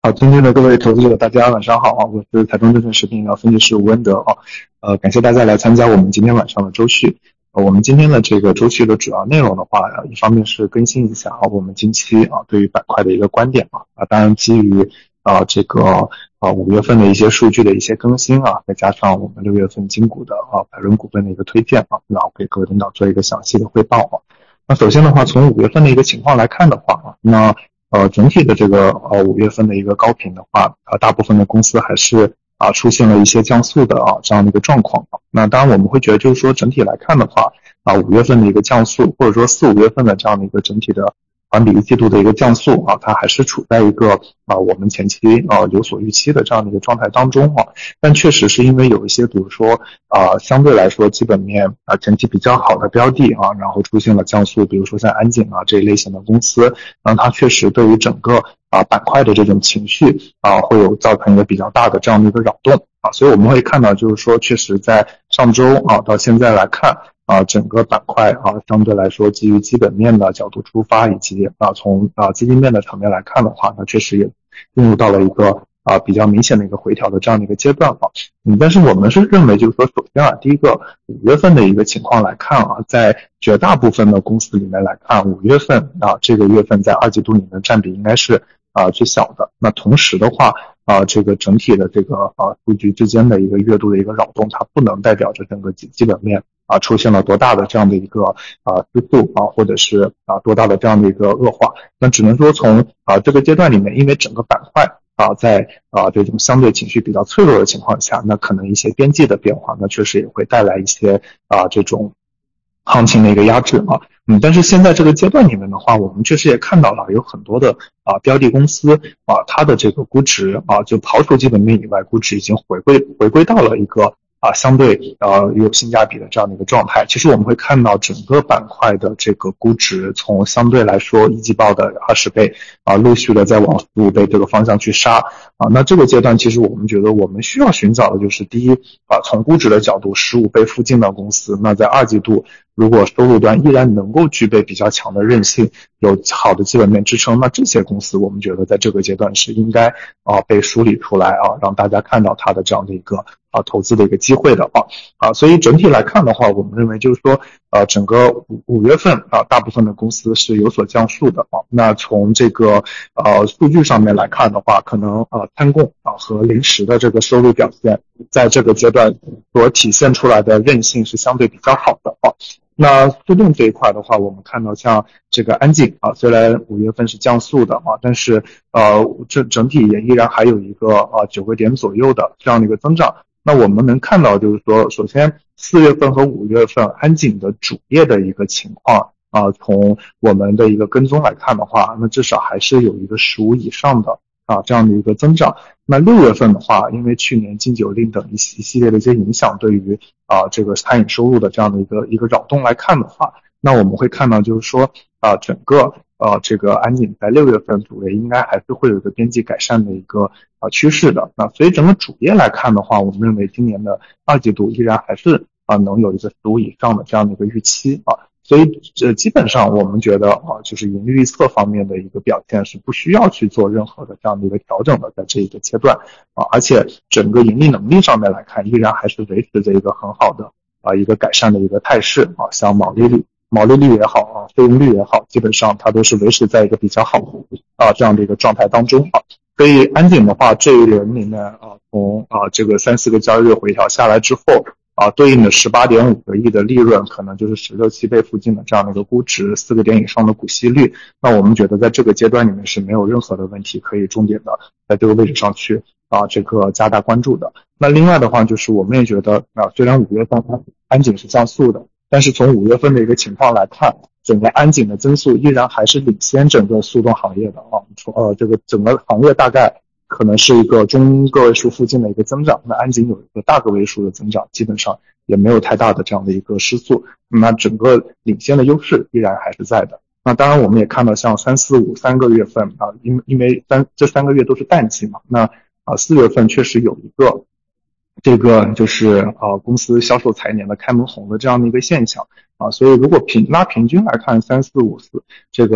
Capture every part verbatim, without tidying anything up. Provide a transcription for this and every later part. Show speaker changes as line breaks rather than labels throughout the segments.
好，尊敬的各位投资者，大家晚上好啊！我是财中证券食品饮料分析师吴文德啊。呃，感谢大家来参加我们今天晚上的周续。呃，我们今天的这个周续的主要内容的话，呃、一方面是更新一下啊我们近期啊对于板块的一个观点啊，啊当然基于啊这个啊五月份的一些数据的一些更新啊，再加上我们六月份金股的啊百润股份的一个推荐啊，然后给各位领导做一个详细的汇报啊。那首先的话，从五月份的一个情况来看的话啊，那呃，整体的这个呃五月份的一个高频的话，呃，大部分的公司还是啊出现了一些降速的啊这样的一个状况。那当然我们会觉得，就是说整体来看的话，啊五月份的一个降速，或者说四五月份的这样的一个整体的环比一季度的一个降速啊，它还是处在一个啊我们前期啊有所预期的这样的一个状态当中啊。但确实是因为有一些，比如说啊相对来说基本面啊整体比较好的标的啊，然后出现了降速，比如说像安井啊这一类型的公司，那它确实对于整个啊板块的这种情绪啊会有造成一个比较大的这样的一个扰动啊。所以我们会看到，就是说确实在上周啊到现在来看。啊，整个板块啊，相对来说基于基本面的角度出发，以及啊从啊资金面的层面来看的话，那确实也进入到了一个啊比较明显的一个回调的这样的一个阶段啊。嗯，但是我们是认为，就是说，首先啊，第一个五月份的一个情况来看啊，在绝大部分的公司里面来看，五月份啊这个月份在二季度里面占比应该是啊最小的。那同时的话，啊，这个整体的这个啊数据之间的一个月度的一个扰动，它不能代表着整个基基本面啊出现了多大的这样的一个啊失速啊，或者是啊多大的这样的一个恶化。那只能说从啊这个阶段里面，因为整个板块啊在啊这种相对情绪比较脆弱的情况下，那可能一些边际的变化，那确实也会带来一些啊这种行情的一个压制啊。嗯，但是现在这个阶段里面的话，我们确实也看到了有很多的啊标的公司啊，它的这个估值啊，就刨除基本面以外，估值已经回归回归到了一个啊相对呃有性价比的这样的一个状态。其实我们会看到整个板块的这个估值从相对来说一季报的二十倍啊，陆续的在往十五倍这个方向去杀啊。那这个阶段其实我们觉得我们需要寻找的就是第一啊，从估值的角度十五倍附近的公司，那在二季度如果收入端依然能够具备比较强的韧性，有好的基本面支撑，那这些公司我们觉得在这个阶段是应该啊被梳理出来啊，让大家看到它的这样的一个啊投资的一个机会的啊啊，所以整体来看的话，我们认为就是说呃整个五五月份啊大部分的公司是有所降速的啊。那从这个呃数据上面来看的话，可能啊参共啊和零食的这个收入表现，在这个阶段所体现出来的韧性是相对比较好的啊。那速动这一块的话，我们看到像这个安井啊，虽然五月份是降速的啊，但是呃，这整体也依然还有一个啊九个点左右的这样的一个增长。那我们能看到，就是说，首先四月份和五月份安井的主业的一个情况啊，从我们的一个跟踪来看的话，那至少还是有一个十五以上的啊这样的一个增长。那六月份的话，因为去年禁酒令等一系一系列的一些影响，对于啊这个餐饮收入的这样的一个一个扰动来看的话，那我们会看到就是说啊整个呃这个安井在六月份主业应该还是会有一个边际改善的一个啊趋势的。那所以整个主业来看的话，我们认为今年的二季度依然还是啊能有一个十五以上的这样的一个预期啊。所以这基本上我们觉得啊，就是盈利预测方面的一个表现是不需要去做任何的这样的一个调整的，在这一个阶段啊，而且整个盈利能力上面来看，依然还是维持着一个很好的啊一个改善的一个态势啊，像毛利率、毛利率也好啊，费用率也好，基本上它都是维持在一个比较好的啊这样的一个状态当中啊。所以安井的话，这一轮里面啊，从啊这个三四个交易日回调下来之后。啊，对应的 十八点五个亿的利润，可能就是十六七倍附近的这样的一个估值，四个点以上的股息率。那我们觉得在这个阶段里面是没有任何的问题可以重点的在这个位置上去啊这个加大关注的。那另外的话，就是我们也觉得啊，虽然五月份安井是降速的，但是从五月份的一个情况来看，整个安井的增速依然还是领先整个速冻行业的啊。从呃这个整个行业大概可能是一个中个位数附近的一个增长，那安井有一个大个位数的增长，基本上也没有太大的这样的一个失速，那整个领先的优势依然还是在的。那当然我们也看到像三四五三个月份啊，因因为三这三个月都是淡季嘛，那啊四月份确实有一个这个就是呃公司销售财年的开门红的这样的一个现象啊，所以如果平拉平均来看三四五四这个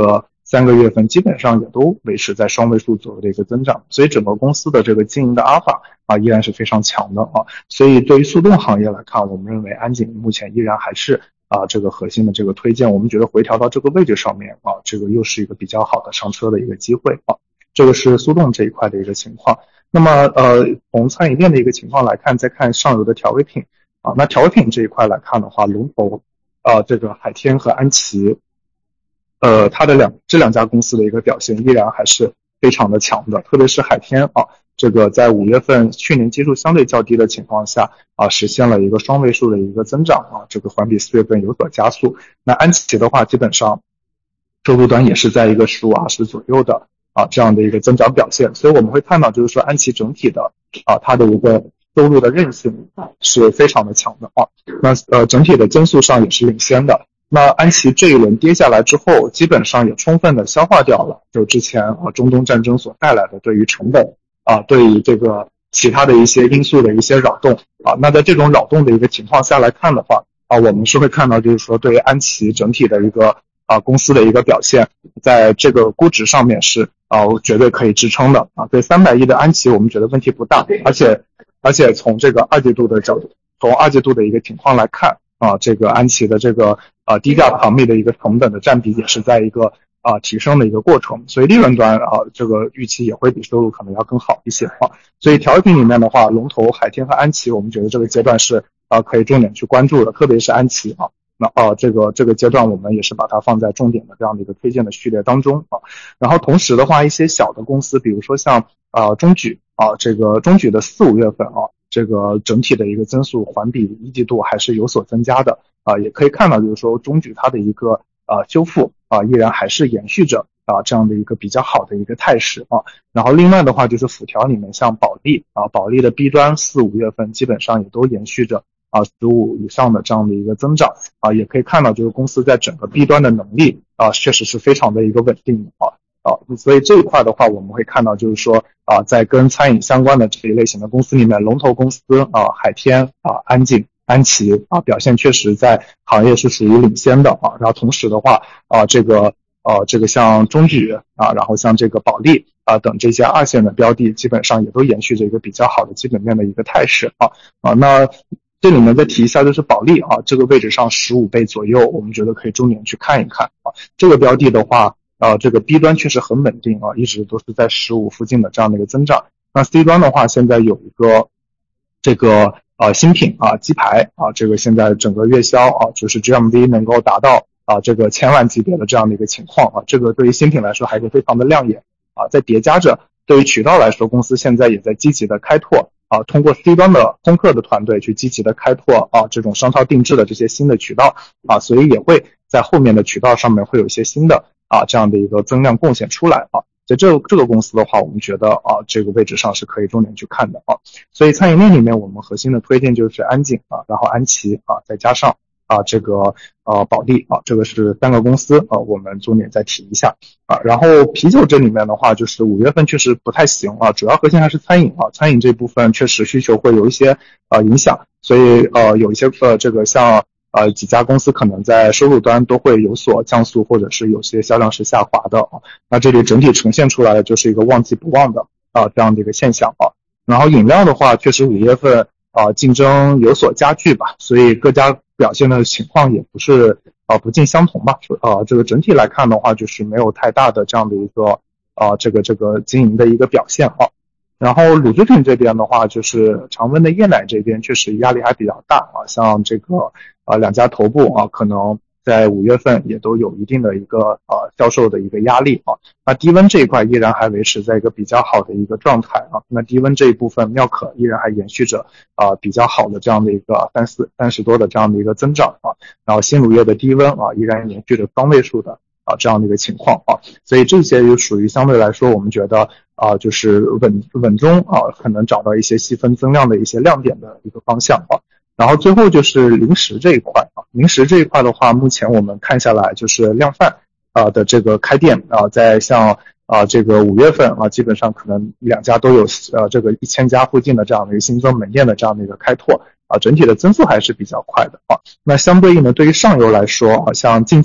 三个月份基本上也都维持在双位数左右的一个增长，所以整个公司的这个经营的阿尔法啊依然是非常强的啊。所以对于速冻行业来看，我们认为安井目前依然还是啊这个核心的这个推荐，我们觉得回调到这个位置上面啊，这个又是一个比较好的上车的一个机会啊。这个是速冻这一块的一个情况。那么呃从餐饮链的一个情况来看，再看上游的调味品啊，那调味品这一块来看的话，龙头啊这个海天和安琪呃，它的两这两家公司的一个表现依然还是非常的强的，特别是海天啊，这个在五月份去年基数相对较低的情况下啊，实现了一个双位数的一个增长啊，这个环比四月份有所加速。那安琪的话，基本上收入端也是在一个十五二十左右的啊这样的一个增长表现，所以我们会看到就是说安琪整体的啊它的一个收入的韧性是非常的强的啊，那呃整体的增速上也是领先的。那安琪这一轮跌下来之后，基本上也充分的消化掉了就之前啊中东战争所带来的对于成本啊对于这个其他的一些因素的一些扰动啊。那在这种扰动的一个情况下来看的话啊，我们是会看到就是说对于安琪整体的一个啊公司的一个表现，在这个估值上面是啊绝对可以支撑的啊。对三百亿的安琪我们觉得问题不大，而且而且从这个二季度的角度，从二季度的一个情况来看啊，这个安琪的这个啊低价糖蜜的一个成本的占比也是在一个啊提升的一个过程，所以利润端啊这个预期也会比收入可能要更好一些啊。所以调味品里面的话，龙头海天和安琪我们觉得这个阶段是啊可以重点去关注的，特别是安琪啊。那啊这个这个阶段我们也是把它放在重点的这样的一个推荐的序列当中啊。然后同时的话，一些小的公司，比如说像啊中举啊这个中举的四五月份啊，这个整体的一个增速环比一季度还是有所增加的啊，也可以看到就是说中举它的一个啊修复啊依然还是延续着啊这样的一个比较好的一个态势啊。然后另外的话就是辅调里面像保利啊，保利的 B 端四五月份基本上也都延续着啊十五以上的这样的一个增长啊，也可以看到就是公司在整个 B 端的能力啊确实是非常的一个稳定的啊。啊，所以这一块的话，我们会看到就是说啊，在跟餐饮相关的这一类型的公司里面，龙头公司啊，海天啊、安井、安琪啊，表现确实在行业是属于领先的啊。然后同时的话啊，这个呃、啊，这个像中举啊，然后像这个保利啊等这些二线的标的，基本上也都延续着一个比较好的基本面的一个态势啊啊。那这里面再提一下，就是保利啊，这个位置上十五倍左右，我们觉得可以重点去看一看啊。这个标的的话。呃，这个 B 端确实很稳定啊，一直都是在十五附近的这样的一个增长。那 C 端的话，现在有一个这个呃新品啊，鸡排啊，这个现在整个月销啊，就是 G M V 能够达到啊这个千万级别的这样的一个情况啊，这个对于新品来说还是非常的亮眼啊。再叠加着对于渠道来说，公司现在也在积极的开拓啊，通过 C 端的空客的团队去积极的开拓啊这种商超定制的这些新的渠道啊，所以也会在后面的渠道上面会有一些新的啊，这样的一个增量贡献出来啊，在这这个公司的话，我们觉得啊，这个位置上是可以重点去看的啊。所以餐饮链里面，我们核心的推荐就是安井啊，然后安琪啊，再加上啊这个呃保利啊，这个是三个公司啊，我们重点再提一下啊。然后啤酒这里面的话，就是五月份确实不太行啊，主要核心还是餐饮啊，餐饮这部分确实需求会有一些呃影响，所以呃有一些呃这个像。呃，几家公司可能在收入端都会有所降速，或者是有些销量是下滑的啊。那这里整体呈现出来的就是一个旺季不旺的啊这样的一个现象啊。然后饮料的话，确实五月份啊竞争有所加剧吧，所以各家表现的情况也不是啊不尽相同吧。啊，这个整体来看的话，就是没有太大的这样的一个啊这个这个经营的一个表现啊。然后乳制品这边的话，就是常温的椰奶这边确实压力还比较大啊，像这个啊两家头部啊，可能在五月份也都有一定的一个呃销售的一个压力啊。那低温这一块依然还维持在一个比较好的一个状态啊。那低温这一部分妙可依然还延续着啊比较好的这样的一个三四三十多的这样的一个增长啊。然后新乳业的低温啊依然延续着双位数的啊这样的一个情况啊。所以这些就属于相对来说我们觉得啊，就是稳稳中啊，可能找到一些细分增量的一些亮点的一个方向啊。然后最后就是零食这一块啊，零食这一块的话，目前我们看下来就是量贩啊的这个开店啊，在像啊这个五月份啊，基本上可能两家都有呃这个一千家附近的这样的一个新增门店的这样的一个开拓啊，整体的增速还是比较快的啊。那相对应的，对于上游来说啊，像进仔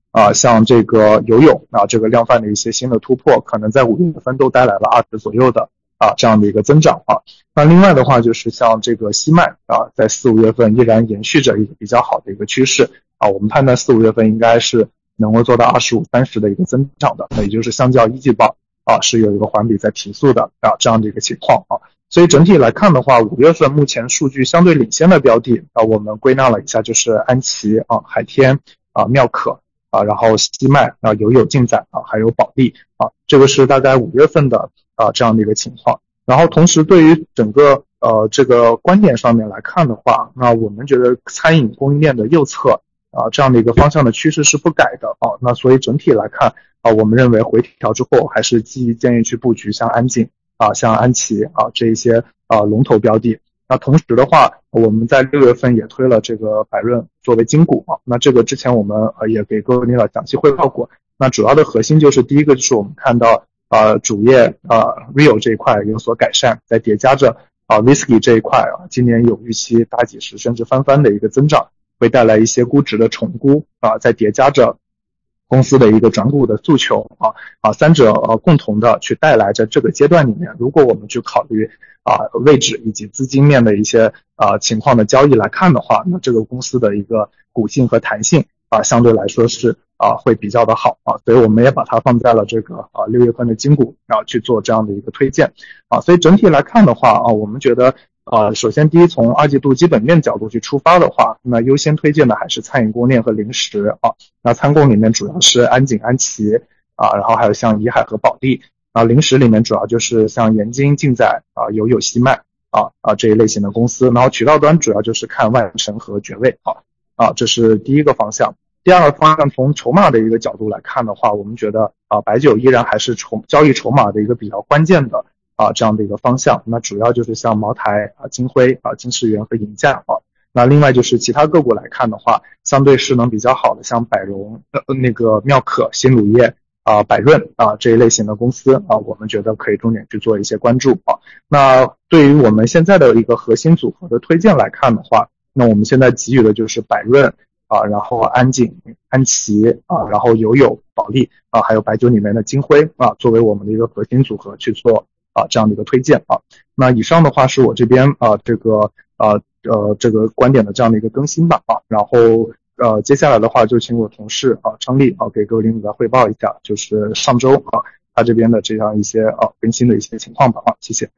啊，像这个游泳啊，这个量贩的一些新的突破，可能在五月份都带来了二十左右的啊这样的一个增长啊。那另外的话，就是像这个西麦啊，在四五月份依然延续着一个比较好的一个趋势啊，我们判断四五月份应该是能够做到二十五、三十的一个增长的，那也就是相较一季报啊是有一个环比在提速的啊这样的一个情况啊。所以整体来看的话，五月份目前数据相对领先的标的啊，我们归纳了一下，就是安琪啊、海天啊、妙可啊，然后西麦啊、友友进展啊，还有保利啊，这个是大概五月份的啊这样的一个情况。然后同时对于整个呃这个观点上面来看的话，那我们觉得餐饮供应链的右侧啊这样的一个方向的趋势是不改的啊，那所以整体来看啊，我们认为回调之后还是基于建议去布局像安井啊、像安琪啊这一些啊龙头标的。那同时的话，我们在六月份也推了这个百润作为金股啊，那这个之前我们呃也给各位领导详细汇报过。那主要的核心就是第一个就是我们看到呃主业呃 Rio 这一块有所改善，在叠加着啊 Whisky 这一块啊，今年有预期大几十甚至翻番的一个增长，会带来一些估值的重估啊，在叠加着公司的一个转股的诉求啊啊，三者呃共同的去带来着这个阶段里面，如果我们去考虑啊位置以及资金面的一些啊情况的交易来看的话，那这个公司的一个股性和弹性啊相对来说是啊会比较的好啊，所以我们也把它放在了这个啊六月份的金股，然后去做这样的一个推荐啊，所以整体来看的话啊，我们觉得啊，首先第一，从二季度基本面角度去出发的话，那优先推荐的还是餐饮供应链和零食啊。那餐供里面主要是安井、安琪啊，然后还有像怡海和保利啊。零食里面主要就是像盐津、进仔啊、友友、西麦啊啊这一类型的公司。然后渠道端主要就是看万城和绝味啊啊，这是第一个方向。第二个方向，从筹码的一个角度来看的话，我们觉得啊，白酒依然还是筹交易筹码的一个比较关键的。啊，这样的一个方向，那主要就是像茅台啊、金辉啊、金世元和银价啊。那另外就是其他个股来看的话，相对势能比较好的，像百荣、呃、那个妙可、新乳业啊、百润啊这一类型的公司啊，我们觉得可以重点去做一些关注啊。那对于我们现在的一个核心组合的推荐来看的话，那我们现在给予的就是百润啊，然后安井、安琪啊，然后友友、保利啊，还有白酒里面的金辉啊，作为我们的一个核心组合去做。啊，这样的一个推荐啊，那以上的话是我这边啊这个呃呃这个观点的这样的一个更新吧啊，然后呃接下来的话就请我同事啊张丽啊给各位领导来汇报一下，就是上周啊他这边的这样一些啊更新的一些情况吧啊，谢谢。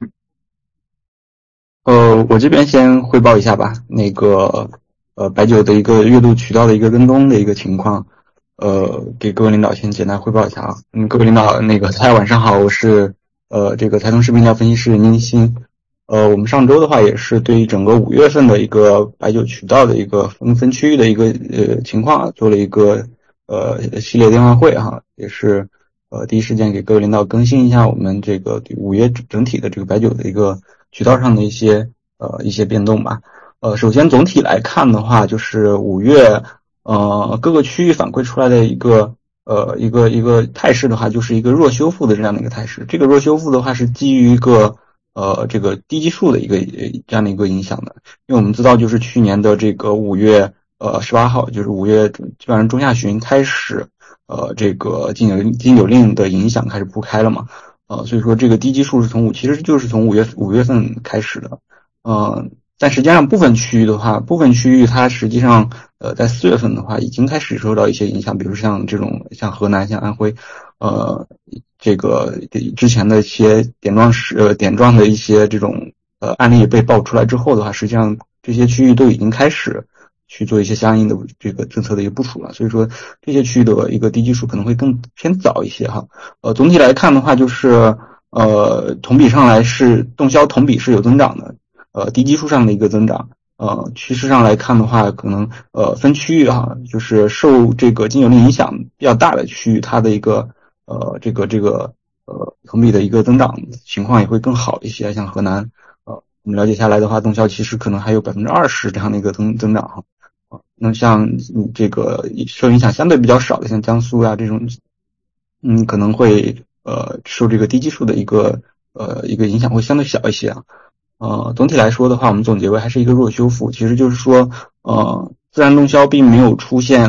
呃，我这边先汇报一下吧，那个呃白酒的一个月度渠道的一个跟踪的一个情况，呃给各位领导先简单汇报一下啊。嗯，各位领导那个大家晚上好，我是。呃，这个财通视频调分析师宁鑫，呃，我们上周的话也是对于整个五月份的一个白酒渠道的一个分分区域的一个呃情况啊，做了一个呃系列电话会哈，也是呃第一时间给各位领导更新一下我们这个五月整体的这个白酒的一个渠道上的一些呃一些变动吧。呃，首先总体来看的话，就是五月呃各个区域反馈出来的一个。呃，一个一个态势的话，就是一个弱修复的这样的一个态势。这个弱修复的话，是基于一个呃这个低基数的一个这样的一个影响的。因为我们知道，就是去年的这个五月呃十八号，就是五月基本上中下旬开始，呃这个禁酒禁酒令的影响开始铺开了嘛。呃，所以说这个低基数是从五其实就是从五月五月份开始的。呃，但实际上部分区域的话，部分区域它实际上。呃，在四月份的话，已经开始受到一些影响，比如像这种像河南、像安徽，呃，这个之前的一些点状时呃点状的一些这种呃案例被爆出来之后的话，实际上这些区域都已经开始去做一些相应的这个政策的一个部署了。所以说这些区域的一个低基数可能会更偏早一些哈。呃，总体来看的话，就是呃同比上来是动销同比是有增长的，呃低基数上的一个增长。呃，趋势上来看的话，可能呃分区域哈，就是受这个禁酒令影响比较大的区域，它的一个呃这个这个呃同比的一个增长情况也会更好一些。像河南，呃我们了解下来的话，动销其实可能还有百分之二十这样的一个增增长哈。啊，那像这个受影响相对比较少的，像江苏啊这种，嗯可能会呃受这个低基数的一个呃一个影响会相对小一些啊。呃，总体来说的话，我们总结为还是一个弱修复，其实就是说，呃，自然动销并没有出现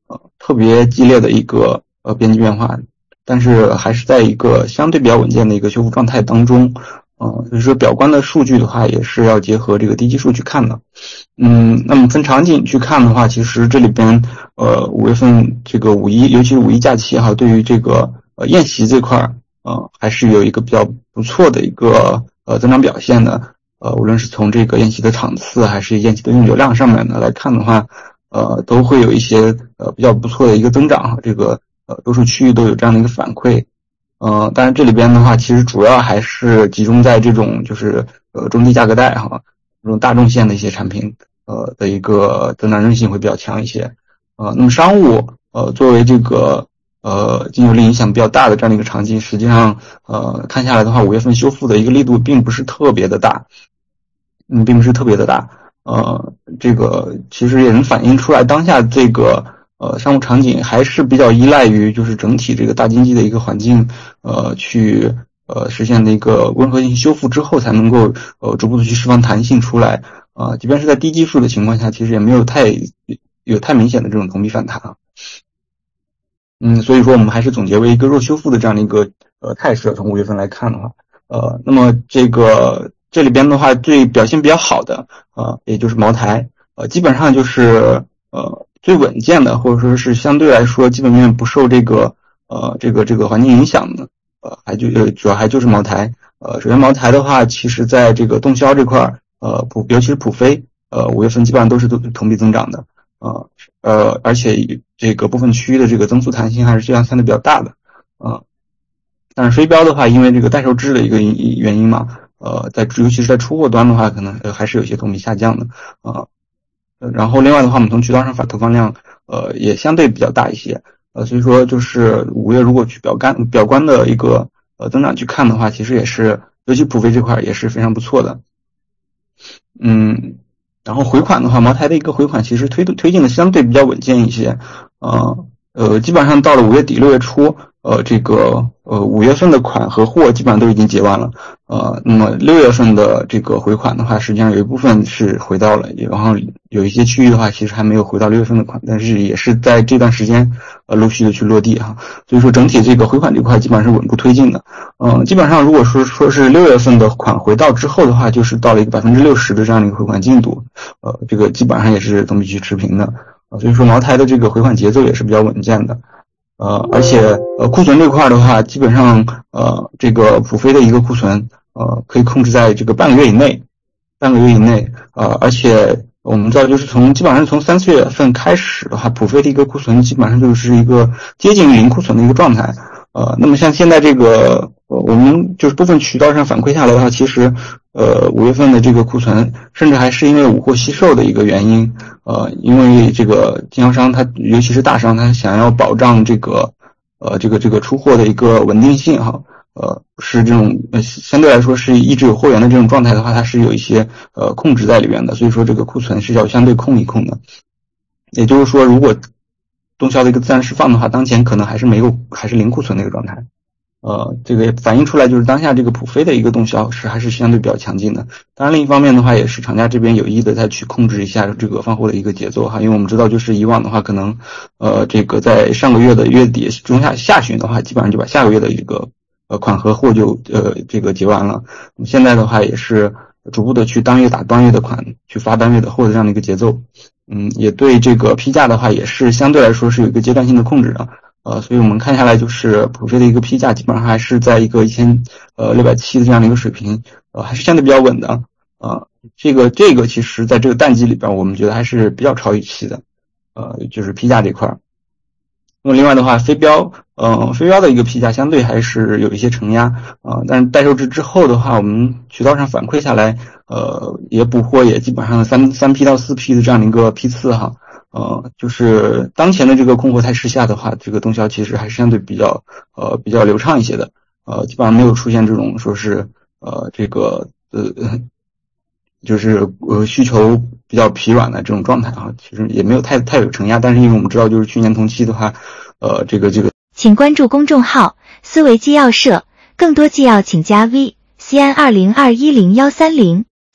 呃特别激烈的一个呃边际变化，但是还是在一个相对比较稳健的一个修复状态当中。呃，所以说表观的数据的话，也是要结合这个低基数去看的。嗯，那么分场景去看的话，其实这里边呃五月份这个五一，尤其是五一假期哈，对于这个呃宴席这块呃还是有一个比较不错的一个呃增长表现的。呃，无论是从这个宴席的场次还是宴席的用酒量上面呢来看的话，呃都会有一些呃比较不错的一个增长哈。这个呃多数区域都有这样的一个反馈。呃，当然这里边的话，其实主要还是集中在这种就是呃中低价格带哈，这种大众线的一些产品，呃的一个增长韧性会比较强一些。呃，那么商务呃作为这个呃经济力影响比较大的这样的一个场景，实际上呃看下来的话，五月份修复的一个力度并不是特别的大，嗯，并不是特别的大。呃，这个其实也能反映出来当下这个。呃，商务场景还是比较依赖于就是整体这个大经济的一个环境，呃，去呃实现的一个温和性修复之后，才能够呃逐步的去释放弹性出来。啊、呃，即便是在低基数的情况下，其实也没有太有太明显的这种同比反弹啊。嗯，所以说我们还是总结为一个弱修复的这样的一个呃态势。从五月份来看的话，呃，那么这个这里边的话，最表现比较好的呃，也就是茅台，呃，基本上就是呃。最稳健的，或者说是相对来说基本面不受这个呃这个这个环境影响的，呃还就呃主要还就是茅台。呃首先茅台的话，其实在这个动销这块呃普尤其是普飞，呃五月份基本上都是同比增长的。呃呃而且这个部分区域的这个增速弹性还是这样相对比较大的。呃但是飞镖的话，因为这个待售制的一个原因嘛，呃在尤其是在出货端的话，可能还是有些同比下降的。呃然后另外的话，我们从渠道上反投放量，呃，也相对比较大一些，呃，所以说就是五月如果去表观表观的一个呃增长去看的话，其实也是，尤其普飞这块也是非常不错的。嗯，然后回款的话，茅台的一个回款其实推推进的相对比较稳健一些，呃呃，基本上到了五月底六月初，呃，这个呃五月份的款和货基本上都已经结完了。呃，那么六月份的这个回款的话，实际上有一部分是回到了，然后有一些区域的话，其实还没有回到六月份的款，但是也是在这段时间呃陆续的去落地哈。所以说整体这个回款这块基本上是稳步推进的。嗯、呃，基本上如果说说是六月份的款回到之后的话，就是到了一个百分之六十的这样的一个回款进度，呃，这个基本上也是同比去持平的。呃，所以说茅台的这个回款节奏也是比较稳健的。呃，而且呃库存这块的话，基本上呃这个普飞的一个库存呃可以控制在这个半个月以内，半个月以内。呃，而且我们知道，就是从基本上从三四月份开始的话，普飞的一个库存基本上就是一个接近零库存的一个状态。呃，那么像现在这个呃我们就是部分渠道上反馈下来的话，其实呃五月份的这个库存，甚至还是因为五货惜售的一个原因。呃，因为这个经销商他尤其是大商，他想要保障这个呃这个这个出货的一个稳定性哈，呃是这种呃相对来说是一直有货源的这种状态的话，它是有一些呃控制在里边的，所以说这个库存是要相对控一控的。也就是说，如果动销的一个自然释放的话，当前可能还是没有还是零库存的一个状态。呃，这个也反映出来，就是当下这个普飞的一个动销是还是相对比较强劲的。当然，另一方面的话，也是厂家这边有意的再去控制一下这个放货的一个节奏哈，因为我们知道，就是以往的话，可能呃，这个在上个月的月底中下下旬的话，基本上就把下个月的一个呃款和货就呃这个结完了。现在的话，也是逐步的去当月打当月的款，去发当月的货的这样的一个节奏。嗯，也对这个批价的话，也是相对来说是有一个阶段性的控制的。呃，所以我们看下来，就是普飞的一个批价基本上还是在一个一千呃六百七的这样的一个水平，呃，还是相对比较稳的。呃，这个这个其实在这个淡季里边，我们觉得还是比较超预期的。呃，就是批价这块儿。那么另外的话，飞镖，呃，飞镖的一个批价相对还是有一些承压啊、呃，但是待售制之后的话，我们渠道上反馈下来，呃，也补货也基本上三三批到四批的这样的一个批次哈。呃，就是当前的这个供货态势下的话，这个动销其实还是相对比较呃比较流畅一些的，呃，基本上没有出现这种说是呃这个呃就是呃需求比较疲软的这种状态啊，其实也没有太太有承压，但是因为我们知道，就是去年同期的话，呃，这个这个，
请关注公众号思维纪要社，更多纪要请加 V 西安二零二一零幺三零。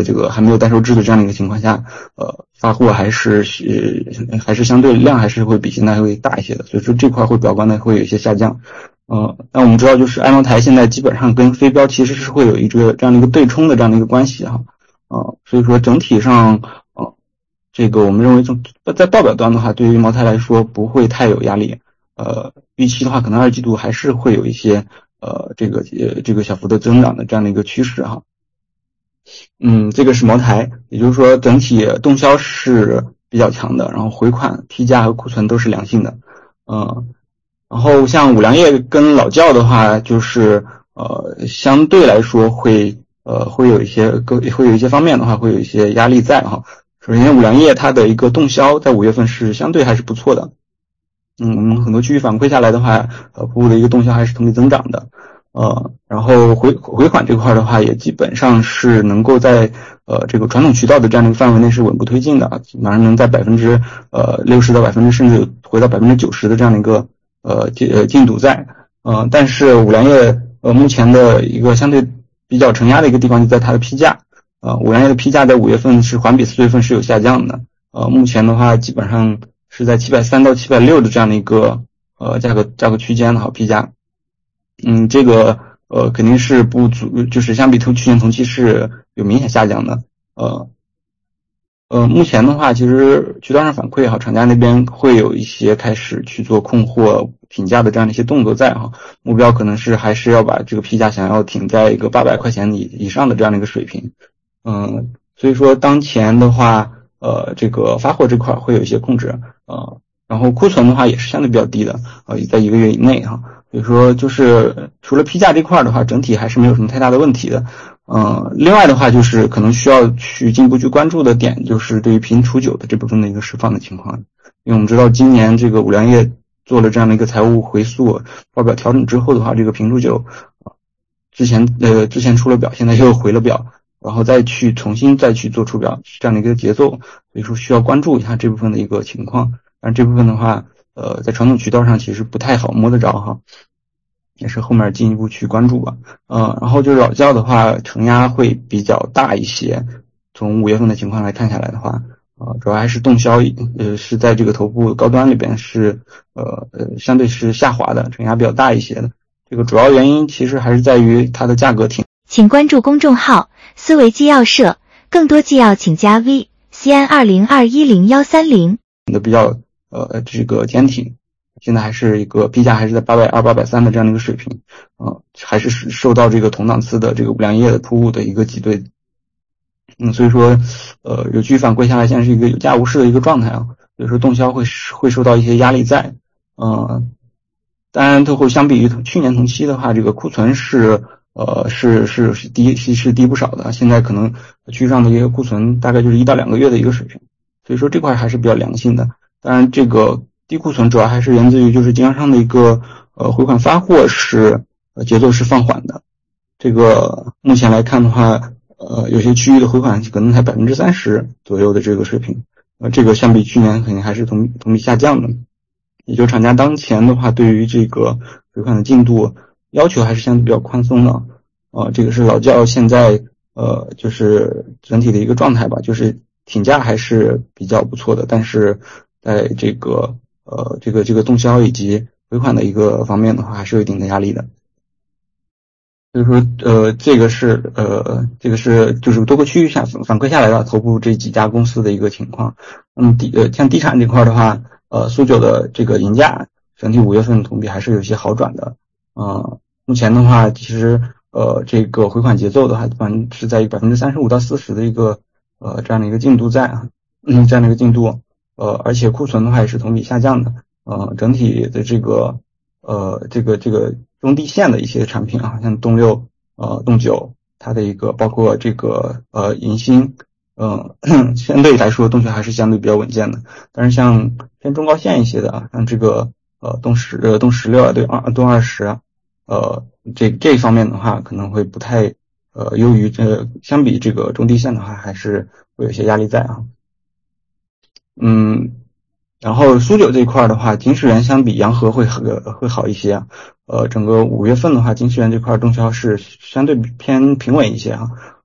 这个还没有待收制的这样的一个情况下，呃，发货还是呃还是相对量还是会比现在会大一些的，所以说这块会表观的会有一些下降。呃，那我们知道就是爱茅台现在基本上跟飞镖其实是会有一个这样的一个对冲的这样的一个关系哈，呃，所以说整体上呃，这个我们认为从在报表端的话，对于茅台来说不会太有压力，呃，预期的话可能二季度还是会有一些呃这个呃这个小幅的增长的这样的一个趋势哈。嗯，这个是茅台，也就是说整体动销是比较强的，然后回款、批价和库存都是良性的，嗯，然后像五粮液跟老窖的话，就是呃相对来说会呃会有一些会有一些方面的话会有一些压力在哈。首先五粮液它的一个动销在五月份是相对还是不错的，嗯，我们很多区域反馈下来的话，呃服务的一个动销还是同比增长的。呃，然后回回款这块的话，也基本上是能够在呃这个传统渠道的这样的一个范围内是稳步推进的，基本上能在百分之呃六十到百分之甚至回到百分之九十的这样的一个呃进进度在。呃，但是五粮液呃目前的一个相对比较承压的一个地方就在它的批价，呃五粮液的批价在五月份是环比四月份是有下降的，呃目前的话基本上是在七百三到七百六的这样的一个呃价格价格区间的好批价。嗯，这个呃肯定是不足，就是相比同去年同期是有明显下降的。呃呃，目前的话，其实渠道上反馈哈，厂家那边会有一些开始去做控货挺价的这样的一些动作在哈，目标可能是还是要把这个批价想要挺在一个八百块钱以以上的这样的一个水平。嗯，所以说当前的话，呃，这个发货这块会有一些控制，呃，然后库存的话也是相对比较低的，呃，在一个月以内哈。所以说就是除了批价这块的话，整体还是没有什么太大的问题的。呃，另外的话就是可能需要去进一步去关注的点，就是对于平储酒的这部分的一个释放的情况。因为我们知道今年这个五粮液做了这样的一个财务回溯报表调整之后的话，这个平储酒之前呃之前出了表，现在又回了表，然后再去重新再去做出表这样的一个节奏，所以说需要关注一下这部分的一个情况。但这部分的话，呃，在传统渠道上其实不太好摸得着哈，也是后面进一步去关注吧。呃，然后就是老窖的话，承压会比较大一些。从五月份的情况来看下来的话，呃，主要还是动销，呃，是在这个头部高端里边是呃呃相对是下滑的，承压比较大一些的。这个主要原因其实还是在于它的价格挺。
请关注公众号思维纪要社，更多纪要请加 V 西安二零二一零幺三零
的比较呃这个坚挺。现在还是一个批价还是在八百二、八百三的这样的一个水平，呃，还是受到这个同档次的这个五粮液的突兀的一个挤兑，嗯，所以说，呃，有区域反馈下来，现在是一个有价无市的一个状态啊，所以说动销会会受到一些压力在，呃，当然它会相比于去年同期的话，这个库存是呃是是是低是是低不少的，现在可能区域上的一个库存大概就是一到两个月的一个水平，所以说这块还是比较良性的，当然这个。低库存主要还是源自于就是经销商的一个呃回款发货是呃节奏是放缓的，这个目前来看的话，呃有些区域的回款可能才百分之三十左右的这个水平，呃这个相比去年肯定还是同同比下降的，也就厂家当前的话对于这个回款的进度要求还是相对比较宽松的，呃这个是老窖现在呃就是整体的一个状态吧，就是挺价还是比较不错的，但是在这个呃，这个这个动销以及回款的一个方面的话，还是有一定的压力的。所以说，呃，这个是呃，这个是就是多个区域下反馈下来的头部这几家公司的一个情况。嗯，地呃像地产这块的话，呃，苏九的这个银价整体五月份同比还是有些好转的。呃，目前的话，其实呃这个回款节奏的话，反正是在百分之三十五到四十的一个呃这样的一个进度在啊，嗯，这样的一个进度。呃，而且库存的话也是同比下降的，呃，整体的这个呃这个这个中低线的一些产品啊，像东六、呃东九，它的一个包括这个呃银锌，呃相对来说东九还是相对比较稳健的，但是像偏中高线一些的啊，像这个呃东十呃东十六啊，对二东二十啊，呃这这一方面的话可能会不太呃优于这相比这个中低线的话，还是会有一些压力在啊。嗯，然后苏九这一块的话，金世缘相比洋河会会好一些啊。呃，整个五月份的话，金世缘这块动销是相对偏平稳一些哈。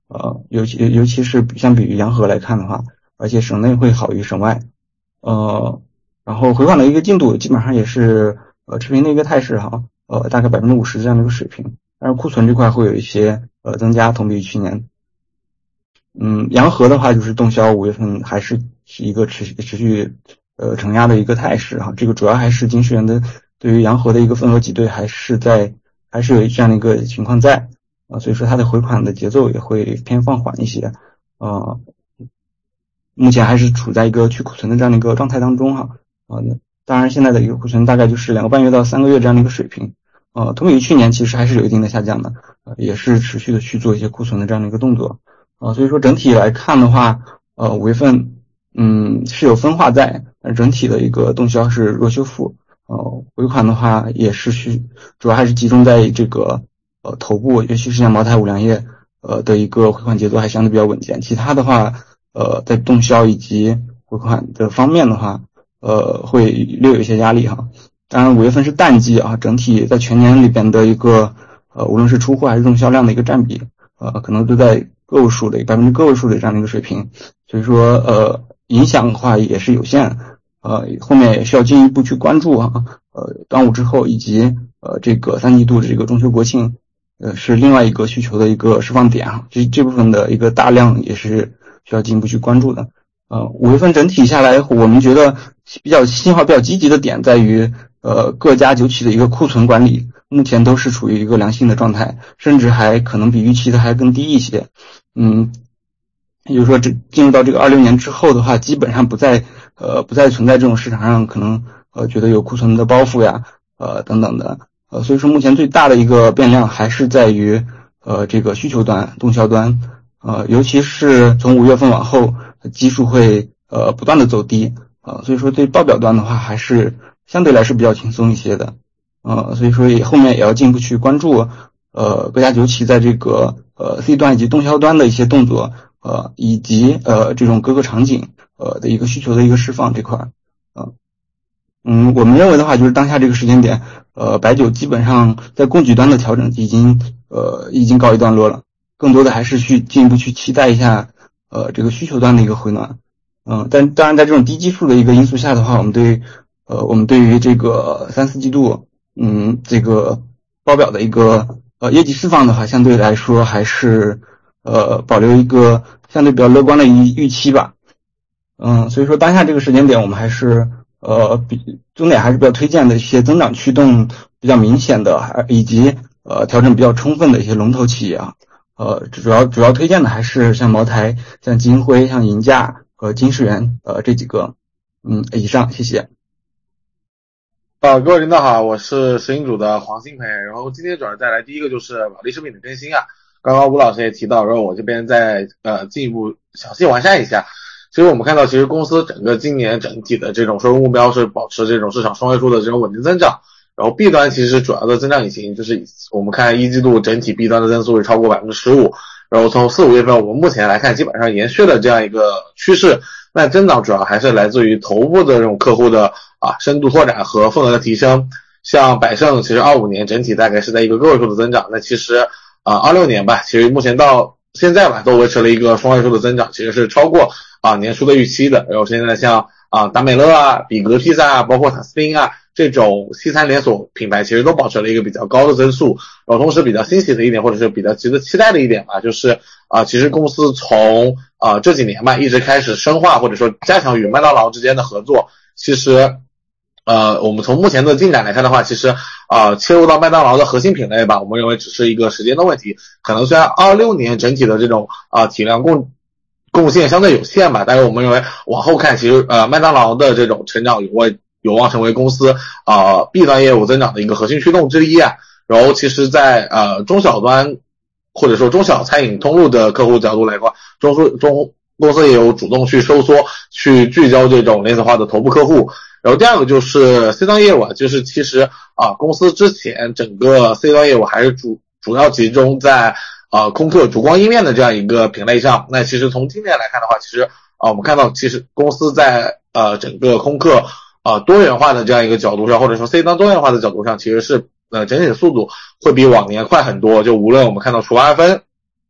呃，尤其尤其是相比于洋河来看的话，而且省内会好于省外。呃，然后回款的一个进度基本上也是呃持平的一个态势哈，呃，大概百分之五十这样的一个水平。但是库存这块会有一些呃增加，同比于去年。嗯，洋河的话就是动销五月份还是是一个持续持续呃承压的一个态势哈，这个主要还是金石元的对于洋河的一个份额挤兑还是在还是有这样的一个情况在啊、呃，所以说它的回款的节奏也会偏放缓一些啊、呃，目前还是处在一个去库存的这样的一个状态当中哈啊、呃，当然现在的一个库存大概就是两个半月到三个月这样的一个水平。呃，同比于去年其实还是有一定的下降的，呃，也是持续的去做一些库存的这样的一个动作，啊、呃，所以说整体来看的话，呃，五月份，嗯，是有分化在，但整体的一个动销是弱修复，呃，回款的话也是需，主要还是集中在这个，呃，头部，尤其是像茅台、五粮液，呃的一个回款节奏还相对比较稳健，其他的话，呃，在动销以及回款的方面的话，呃，会略有一些压力哈。当然五月份是淡季啊，整体在全年里边的一个呃无论是出货还是动销量的一个占比呃可能都在个位数的百分之个位数的这样的一个水平，所以说呃影响的话也是有限，呃后面也需要进一步去关注啊，呃端午之后以及呃这个三季度的这个中秋国庆呃是另外一个需求的一个释放点啊，这这部分的一个大量也是需要进一步去关注的。呃五月份整体下来我们觉得比较信号比较积极的点在于呃，各家酒企的一个库存管理目前都是处于一个良性的状态，甚至还可能比预期的还更低一些。嗯，也就是说，这进入到这个二六年之后的话，基本上不再呃不再存在这种市场上可能呃觉得有库存的包袱呀，呃等等的。呃，所以说目前最大的一个变量还是在于呃这个需求端、动销端，呃尤其是从五月份往后，基数会呃不断的走低，呃所以说对报表端的话还是相对来说比较轻松一些的，呃，所以说也后面也要进一步去关注，呃，各家酒企在这个呃 C 端以及动销端的一些动作，呃，以及呃这种各个场景呃的一个需求的一个释放这块，呃，嗯，我们认为的话，就是当下这个时间点，呃，白酒基本上在供给端的调整已经呃已经告一段落了，更多的还是去进一步去期待一下呃这个需求端的一个回暖，嗯、呃，但当然在这种低基数的一个因素下的话，我们对呃，我们对于这个三四季度，嗯，这个报表的一个呃业绩释放的话，相对来说还是呃保留一个相对比较乐观的预预期吧。嗯，所以说当下这个时间点，我们还是呃比重点还是比较推荐的一些增长驱动比较明显的，还以及呃调整比较充分的一些龙头企业啊。呃，主要主要推荐的还是像茅台、像金辉、像银价和金世元呃这几个。嗯，以上，谢谢。
呃，各位领导好，我是石英组的黄新培，然后今天主要带来第一个就是保利食品的更新啊。刚刚吴老师也提到，然后我这边再呃进一步详细完善一下。其实我们看到，其实公司整个今年整体的这种收入目标是保持这种市场双位数的这种稳定增长。然后 B 端其实主要的增长引擎就是我们看一季度整体 B 端的增速是超过 百分之十五， 然后从四五月份我们目前来看基本上延续了这样一个趋势。那增长主要还是来自于头部的这种客户的啊深度拓展和份额的提升。像百胜其实二五年整体大概是在一个个位数的增长，那其实啊二六年吧，其实目前到现在吧都维持了一个双位数的增长，其实是超过啊年初的预期的。然后现在像啊达美乐啊、比格披萨啊、包括塔斯汀啊这种西餐连锁品牌，其实都保持了一个比较高的增速。然后同时比较欣喜的一点，或者是比较值得期待的一点吧，就是啊其实公司从啊这几年吧一直开始深化或者说加强与麦当劳之间的合作。其实呃我们从目前的进展来看的话，其实啊切入到麦当劳的核心品类吧，我们认为只是一个时间的问题。可能虽然二六年整体的这种啊体量贡贡献相对有限吧，但是我们认为往后看，其实呃麦当劳的这种成长有望有望成为公司啊 B 端业务增长的一个核心驱动之一啊。然后其实在呃中小端或者说中小餐饮通路的客户角度来看，中中公司也有主动去收缩去聚焦这种连锁化的头部客户。然后第二个就是 C 端业务啊，就是其实啊公司之前整个 C 端业务还是主主要集中在呃空客烛光意面的这样一个品类上。那其实从今年来看的话，其实啊我们看到其实公司在呃整个空客呃多元化的这样一个角度上，或者说 C 端多元化的角度上，其实是呃整体的速度会比往年快很多。就无论我们看到除二分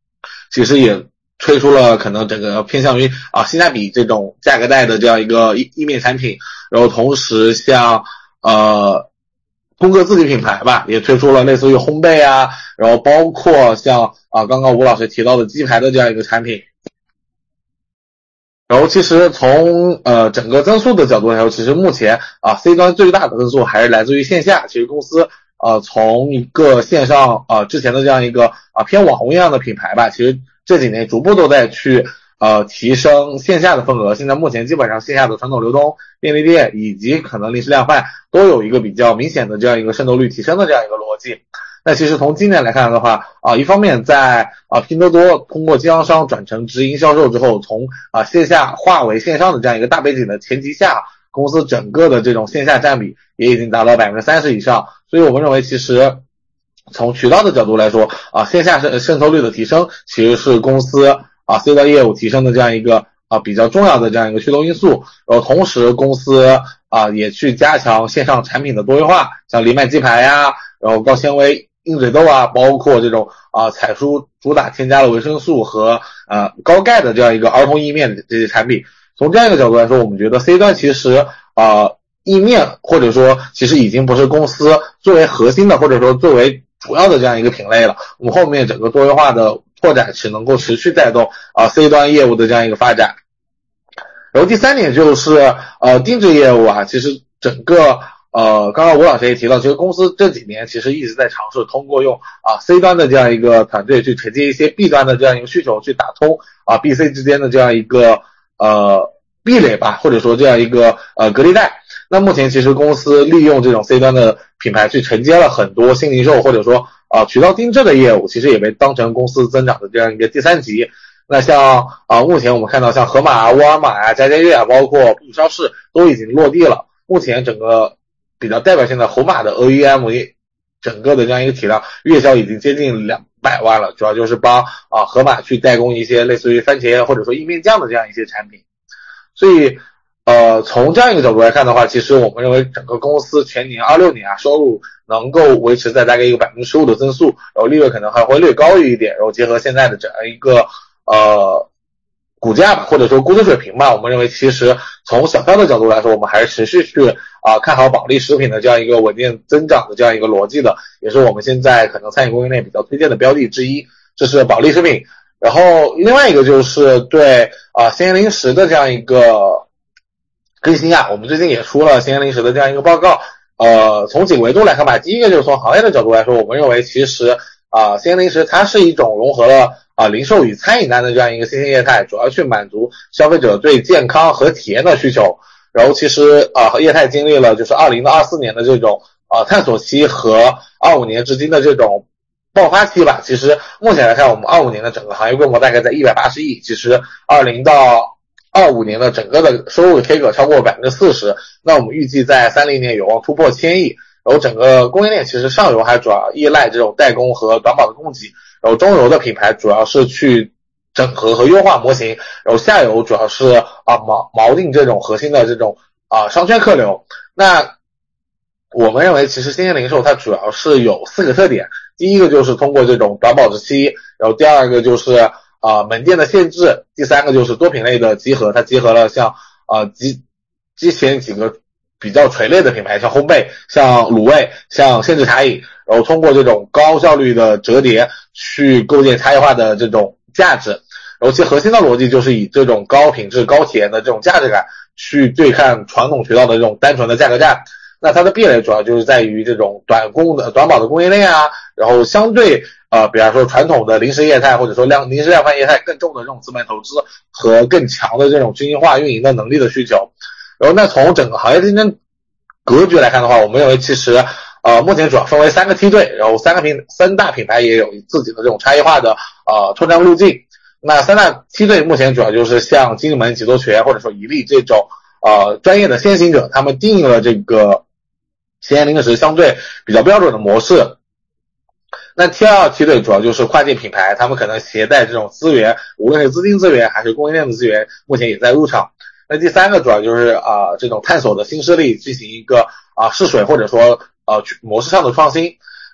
其实也推出了可能整个偏向于啊性价比这种价格带的这样一个意意面产品，然后同时像呃通过自己品牌吧，也推出了类似于烘焙啊，然后包括像啊刚刚吴老师提到的鸡排的这样一个产品。然后其实从呃整个增速的角度来说，其实目前啊 C 端最大的增速还是来自于线下。其实公司呃从一个线上呃之前的这样一个啊偏网红一样的品牌吧，其实这几年逐步都在去呃提升线下的份额。现在目前基本上线下的传统流通便利店以及可能零食量贩都有一个比较明显的这样一个渗透率提升的这样一个逻辑。那其实从今年来看的话啊，一方面在啊拼多多通过经销商转成直营销售之后，从啊线下化为线上的这样一个大背景的前提下，公司整个的这种线下占比也已经达到 百分之三十 以上。所以我们认为其实从渠道的角度来说啊，线下渗渗透率的提升其实是公司啊 C 端业务提升的这样一个啊比较重要的这样一个驱动因素。然后同时公司啊也去加强线上产品的多元化，像藜麦鸡排呀，然后高纤维鹰嘴豆啊，包括这种啊彩蔬主打添加了维生素和呃高钙的这样一个儿童意面的这些产品。从这样一个角度来说，我们觉得 C 端其实啊意面或者说其实已经不是公司作为核心的或者说作为主要的这样一个品类了。我们后面整个多元化的拓展是能够持续带动啊 C 端业务的这样一个发展。然后第三点就是呃定制业务啊，其实整个呃，刚刚吴老师也提到，其实公司这几年其实一直在尝试通过用啊 C 端的这样一个团队去承接一些 B 端的这样一个需求，去打通啊 B C 之间的这样一个呃壁垒吧，或者说这样一个呃隔离带。那目前其实公司利用这种 C 端的品牌去承接了很多新零售或者说啊渠道定制的业务，其实也被当成公司增长的这样一个第三级。那像啊目前我们看到像盒马啊、沃尔玛啊、家家悦啊，包括布超市都已经落地了。目前整个比较代表性的盒马的 O E M 整个的这样一个体量月销已经接近两百万了，主要就是帮啊盒马去代工一些类似于番茄或者说意面酱的这样一些产品。所以呃从这样一个角度来看的话，其实我们认为整个公司全年二六年啊收入能够维持在大概一个 百分之十五 的增速，然后利润可能还会略高于一点，然后结合现在的这样一个呃股价吧，或者说估值水平吧，我们认为其实从小票的角度来说，我们还是持续去啊、呃、看好保利食品的这样一个稳定增长的这样一个逻辑的，也是我们现在可能餐饮供应链比较推荐的标的之一。这是保利食品。然后另外一个就是对啊、呃、鲜零食的这样一个更新啊，我们最近也出了鲜零食的这样一个报告。呃，从几个维度来看吧，第一个就是从行业的角度来说，我们认为其实啊、呃、鲜零食它是一种融合了啊，零售与餐饮端的这样一个新兴业态，主要去满足消费者对健康和体验的需求。然后其实啊，业态经历了就是二零到二四年的这种啊探索期和二五年至今的这种爆发期吧。其实目前来看，我们二五年的整个行业规模大概在一百八十亿，其实二零到二五年的整个的收入 K 个超过 百分之四十， 那我们预计在三零年有望突破千亿。然后整个供应链其实上游还主要依赖这种代工和短保的供给，然后中游的品牌主要是去整合和优化模型，然后下游主要是啊锚锚定这种核心的这种啊商圈客流。那我们认为其实新鲜零售它主要是有四个特点，第一个就是通过这种短保质期，然后第二个就是啊门店的限制，第三个就是多品类的集合，它集合了像啊之之前几个比较垂类的品牌，像烘焙、像卤味、像限制茶饮，然后通过这种高效率的折叠去构建差异化的这种价值。然后其核心的逻辑就是以这种高品质、高体验的这种价值感去对抗传统渠道的这种单纯的价格战。那它的壁垒主要就是在于这种短供的短保的供应链啊，然后相对呃，比方说传统的零食业态或者说量零食量贩业态更重的这种资本投资和更强的这种军营化运营的能力的需求。然后那从整个行业竞争格局来看的话，我们认为其实呃目前主要分为三个梯队，然后三个品三大品牌也有自己的这种差异化的呃拓展路径。那三大梯队目前主要就是像金门、几多泉或者说一利这种呃专业的先行者，他们定义了这个鲜零食相对比较标准的模式。那第二梯队主要就是跨界品牌，他们可能携带这种资源，无论是资金资源还是供应链的资源，目前也在入场。那第三个主要就是啊、呃、这种探索的新势力进行一个啊、呃、试水或者说呃模式上的创新。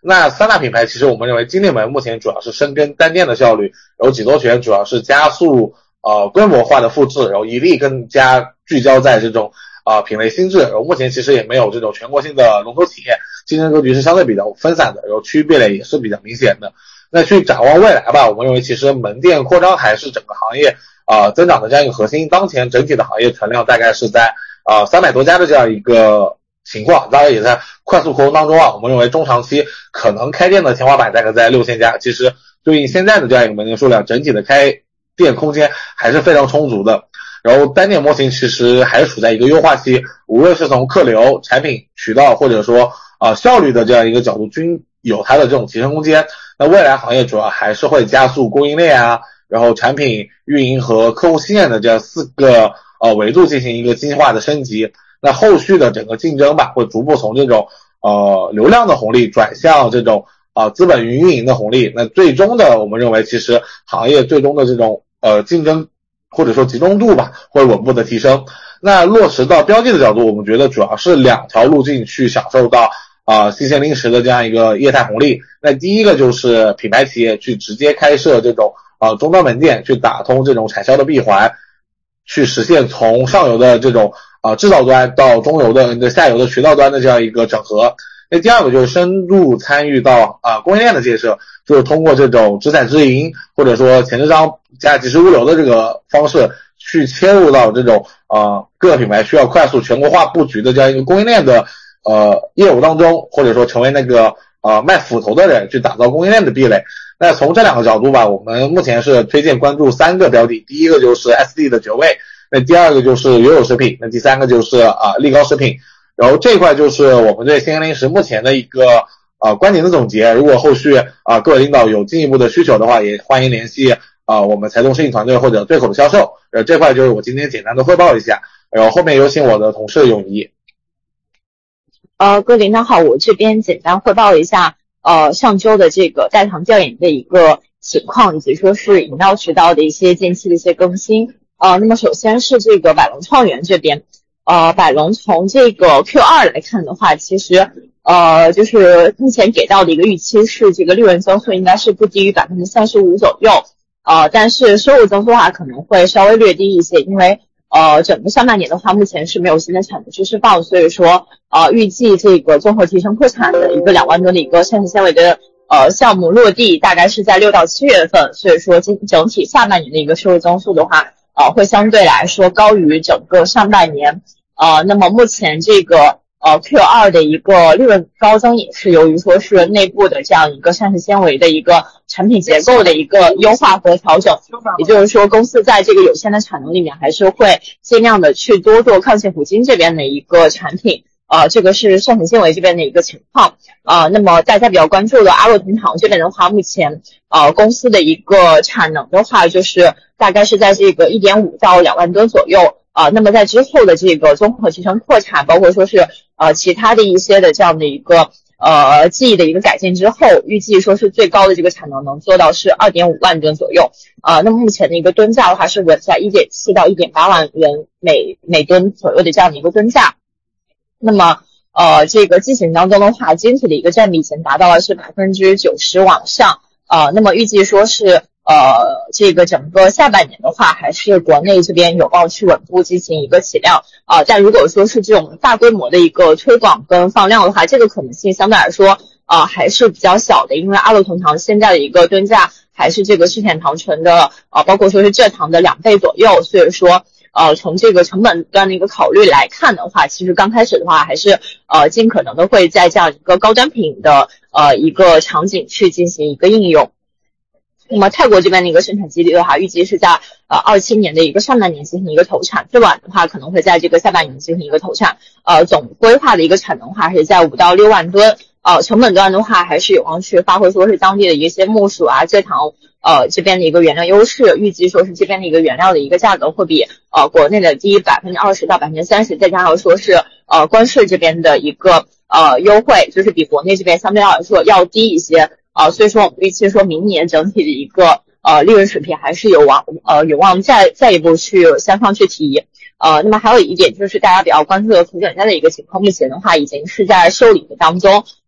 那三大品牌其实我们认为金链门目前主要是深耕单店的效率，然后几多泉主要是加速呃规模化的复制，然后一力更加聚焦在这种啊、呃、品类心智，然后目前其实也没有这种全国性的龙头企业，竞争格局是相对比较分散的，然后区域壁垒也是比较明显的。那去展望未来吧，我们认为其实门店扩张还是整个行业啊、呃、增长的这样一个核心。当前整体的行业存量大概是在啊三百多家的这样一个情况，当然也在快速扩充当中啊。我们认为中长期可能开店的天花板大概在六千家，其实对应现在的这样一个门店数量，整体的开店空间还是非常充足的。然后单店模型其实还是处在一个优化期，无论是从客流、产品、渠道或者说啊、呃、效率的这样一个角度，均有它的这种提升空间。那未来行业主要还是会加速供应链啊，然后产品运营和客户信任的这样四个呃维度进行一个精细化的升级。那后续的整个竞争吧，会逐步从这种呃流量的红利转向这种啊、呃、资本云运营的红利。那最终的我们认为，其实行业最终的这种呃竞争或者说集中度吧，会稳步的提升。那落实到标记的角度，我们觉得主要是两条路径去享受到啊、呃新鲜零食的这样一个业态红利。那第一个就是品牌企业去直接开设这种呃终端门店，去打通这种产销的闭环，去实现从上游的这种啊、呃、制造端到中游的下游的渠道端的这样一个整合。那第二个就是深入参与到啊、呃、供应链的建设，就是通过这种直采直营或者说前置仓加即时物流的这个方式，去切入到这种呃各个品牌需要快速全国化布局的这样一个供应链的呃业务当中，或者说成为那个呃卖斧头的人，去打造供应链的壁垒。那从这两个角度吧，我们目前是推荐关注三个标的，第一个就是 S D 的九味，那第二个就是友友食品，那第三个就是啊力高食品。然后这一块就是我们对新鲜零食目前的一个呃观点的总结。如果后续啊、呃、各位领导有进一步的需求的话，也欢迎联系啊、呃、我们财动摄影团队或者对口的销售。呃这块就是我今天简单的汇报一下，然后后面有请我的同事永怡。
呃，各位领导好，我这边简单汇报一下呃上周的这个代糖调研的一个情况，以及说是饮料渠道的一些近期的一些更新。呃，那么首先是这个百龙创元这边。呃，百龙从这个 Q 二 来看的话，其实呃，就是目前给到的一个预期是这个利润增速应该是不低于 百分之三十五 左右，呃，但是收入增速的话可能会稍微略低一些，因为呃，整个上半年的话目前是没有新的产能去释放，所以说呃，预计这个综合提成破产的一个两万吨的一个膳食纤维的呃项目落地大概是在六到七月份，所以说整整体下半年的一个收入增速的话呃，会相对来说高于整个上半年。呃，那么目前这个呃 Q 二 的一个利润高增也是由于说是内部的这样一个膳食纤维的一个产品结构的一个优化和调整，也就是说公司在这个有限的产能里面还是会尽量的去多做抗线虎精这边的一个产品。呃，这个是膳食纤维这边的一个情况。呃，那么大家比较关注的阿洛同堂这边的话，目前呃公司的一个产能的话，就是大概是在这个 一点五到两万吨左右。呃，那么在之后的这个综合提成扩产，包括说是呃其他的一些的这样的一个呃技艺的一个改进之后，预计说是最高的这个产能能做到是 二点五万吨左右。呃，那么目前的一个吨价的话是稳在 一点七到一点八万元每每吨左右的这样的一个吨价。那么呃这个季型当中的话，晶体的一个占比已经达到了是 百分之九十 往上。呃，那么预计说是呃，这个整个下半年的话，还是国内这边有望去稳步进行一个起量啊、呃。但如果说是这种大规模的一个推广跟放量的话，这个可能性相对来说啊、呃、还是比较小的，因为阿洛同堂现在的一个吨价还是这个赤藓糖醇的啊、呃，包括说是蔗糖的两倍左右，所以说呃从这个成本端的一个考虑来看的话，其实刚开始的话还是呃尽可能的会在这样一个高端品的呃一个场景去进行一个应用。那么泰国这边的一个生产基地的话，预计是在呃二七年的一个上半年进行一个投产，最晚的话可能会在这个下半年进行一个投产。呃，总规划的一个产能的话是在五到六万吨。呃，成本端的话还是有望去发挥说是当地的一些木薯啊、蔗糖呃这边的一个原料优势，预计说是这边的一个原料的一个价格会比呃国内的低 百分之二十 到 百分之三十， 再加上说是呃关税这边的一个呃优惠，就是比国内这边相对来说要低一些。呃，所以说我们预期说明年整体的一个呃利润水平还是有望呃有望再再一步去向上去提。呃，那么还有一点就是大家比较关注的土转价的一个情况，目前的话已经是在受理的当中。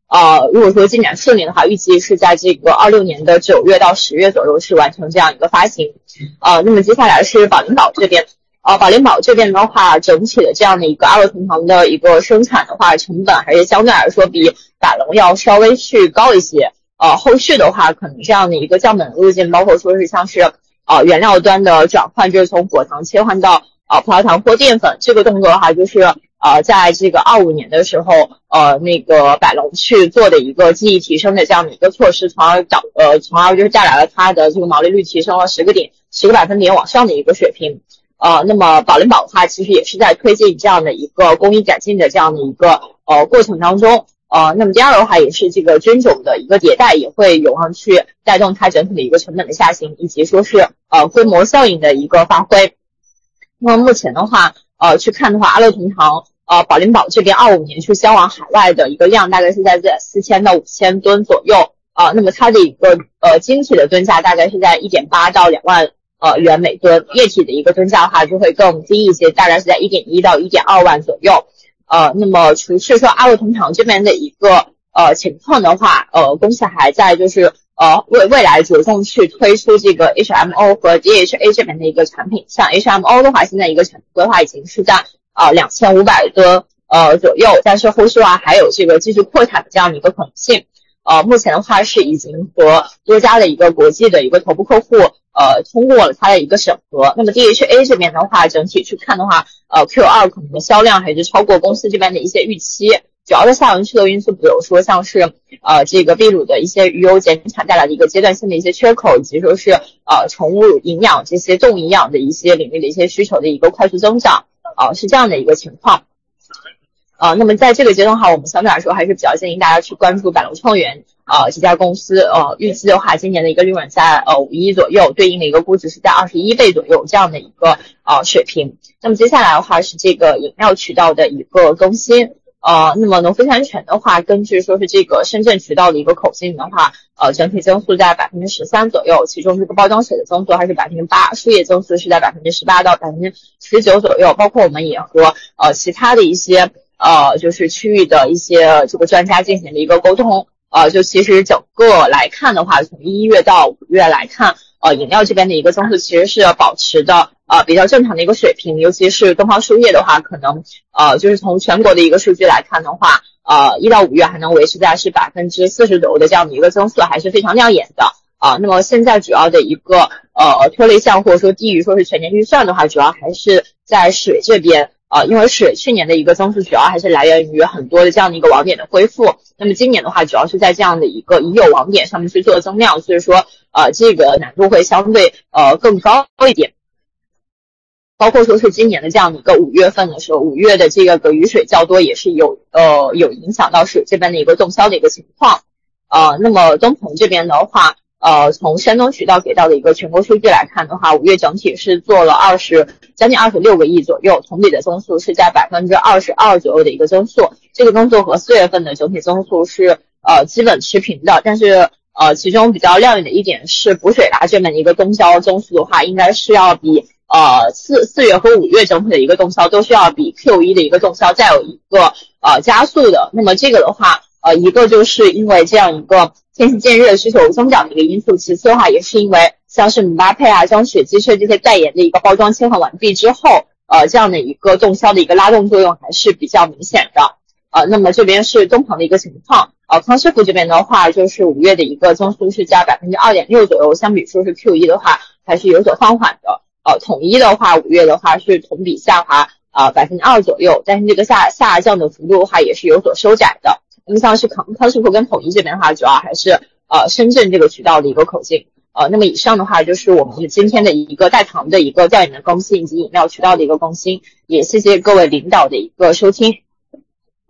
呃，如果说进展顺利的话，预计是在这个二六年的九月到十月左右是完成这样一个发行。呃，那么接下来是宝灵宝这边。呃，宝灵宝这边的话，整体的这样的一个阿洛酮糖的一个生产的话，成本还是相对来说比百龙要稍微去高一些。呃，后续的话，可能这样的一个降本路径，包括说是像是呃原料端的转换，就是从果糖切换到呃葡萄糖或淀粉，这个动作的话，就是呃在这个二五年的时候，呃那个百龙去做的一个技艺提升的这样的一个措施，从而导呃从而就是带来了它的这个毛利率提升了十个点十个百分点往上的一个水平。呃，那么宝灵宝的话，其实也是在推进这样的一个工艺改进的这样的一个呃过程当中。呃，那么第二个的话，也是这个菌种的一个迭代，也会有望去带动它整体的一个成本的下行，以及说是呃规模效应的一个发挥。那么目前的话，呃去看的话，阿洛酮糖呃宝灵宝这边二五年去销往海外的一个量大概是在在四千到五千吨左右。啊、呃，那么它的一个呃晶体的吨价大概是在 一点八到两万。呃，元每吨，液体的一个吨价的话就会更低一些，大概是在 一点一到一点二万左右。呃，那么除去说阿洛酮糖这边的一个呃情况的话，呃，公司还在就是呃未未来着重去推出这个 H M O 和 D H A 这边的一个产品。像 H M O 的话，现在一个产品规划已经是在呃两千五百吨呃左右，但是后续的话还有这个继续扩产的这样的一个可能性。呃，目前的话是已经和多家的一个国际的一个头部客户呃通过了它的一个审核。那么 D H A 这边的话，整体去看的话，呃 Q 二 可能的销量还是超过公司这边的一些预期。主要的下游驱动因素，比如说像是呃这个秘鲁的一些鱼油减产带来的一个阶段性的一些缺口，以及说是呃宠物营养这些动营养的一些领域的一些需求的一个快速增长，呃是这样的一个情况。呃，那么在这个阶段的话，我们相对来说还是比较建议大家去关注百龙创元呃这家公司。呃，预计的话，今年的一个利润在呃五亿左右，对应的一个估值是在二十一倍左右这样的一个呃水平。那么接下来的话是这个饮料渠道的一个更新。呃，那么农夫山泉的话，根据说是这个深圳渠道的一个口径的话，呃，整体增速在百分之十三左右，其中这个包装水的增速还是百分之八，输液增速是在百分之十八到百分之十九左右。包括我们也和呃其他的一些呃，就是区域的一些这个专家进行了一个沟通。呃，就其实整个来看的话，从一月到五月来看，呃，饮料这边的一个增速其实是保持的呃比较正常的一个水平，尤其是东方树叶的话，可能呃就是从全国的一个数据来看的话，呃，一到五月还能维持在是百分之四十左右的这样的一个增速，还是非常亮眼的啊、呃。那么现在主要的一个呃拖累项或者说低于说是全年预算的话，主要还是在水这边。呃，因为水去年的一个增速主要还是来源于很多的这样的一个网点的恢复，那么今年的话主要是在这样的一个已有网点上面去做增量，所以说呃这个难度会相对呃更高一点。包括说是今年的这样的一个五月份的时候，五月的这个雨水较多，也是有呃有影响到水这边的一个动销的一个情况。呃，那么东鹏这边的话。呃，从山东渠道给到的一个全国数据来看的话，五月整体是做了二十将近二十六个亿左右，同比的增速是在百分之二十二左右的一个增速。这个增速和四月份的整体增速是呃基本持平的，但是呃其中比较亮眼的一点是补水达这边的一个动销增速的话，应该是要比呃四四月和五月整体的一个动销都需要比 Q 一 的一个动销再有一个呃加速的。那么这个的话，呃一个就是因为这样一个天气渐热需求增长的一个因素，其次的话也是因为像是姆巴佩啊、张雪机车这些代言的一个包装切换完毕之后，呃这样的一个动销的一个拉动作用还是比较明显的。呃那么这边是东鹏的一个情况。呃康师傅这边的话，就是五月的一个增速是在 百分之二点六 左右，相比说是 Q 一 的话还是有所放缓的。呃统一的话，五月的话是同比下滑呃 百分之二 左右，但是这个下下降的幅度的话也是有所收窄的。那么像是康康师傅跟统一这边的话，主要还是呃深圳这个渠道的一个口径。呃那么以上的话就是我们今天的一个代糖的一个调研的更新以及饮料渠道的一个更新，也谢谢各位领导的一个收听。